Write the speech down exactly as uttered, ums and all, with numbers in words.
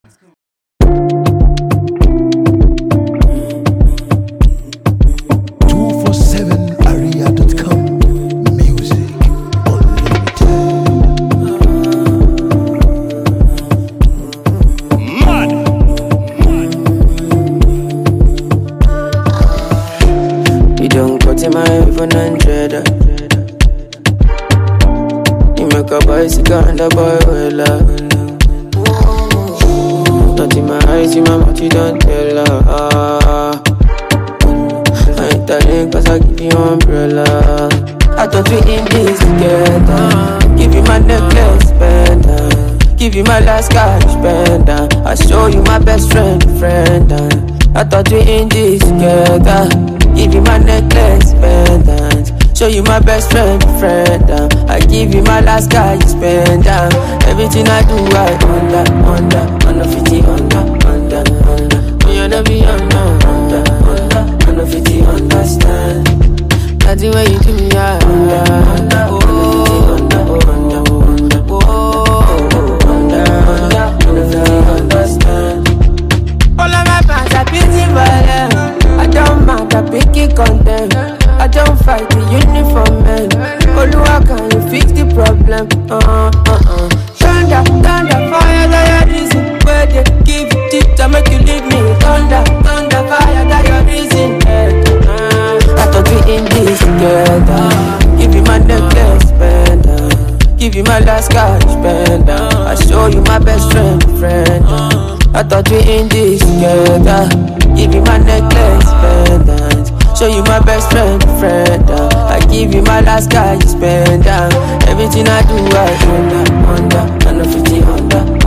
two four seven aria dot com Music Unlimited. You don't cut in my iPhone and trader. You make a bicycle and a boy well up. Not in my eyes, in my mouth, you don't tell her. Ah. I ain't telling cause I give you umbrella. I thought we in this together. Give you my necklace, pendant. Give you my last cash, pendant. I show you my best friend, friend. I thought we in this together. Give you my necklace, pendant. Show you my best friend, friend. I give you my last cash, pendant. Everything I do, I under, under, under fifty, under, under, under. You never be under, under, under, under fifty, understand. That's the way you do me, I under, under, oh, under, under, under, oh, under, under, under fifty, understand. All of my fans are busy violent. I don't mind, I pick it content. I don't fight the uniform man. Oluwa, can you fix the problem? Uh uh uh. Thunder, thunder, fire, that your reason. Where they give it tip to make you leave me. Thunder, thunder, fire, that your reason. Uh, I thought we in this together. Give you my necklace, pendant. Give you my last cash, pendant. I show you my best friend, friend. I thought we in this together. Give you my necklace, pendant. Show you my best friend, friend. I give you my last cash, spend. Everything I do, I under, under, under fifty, under.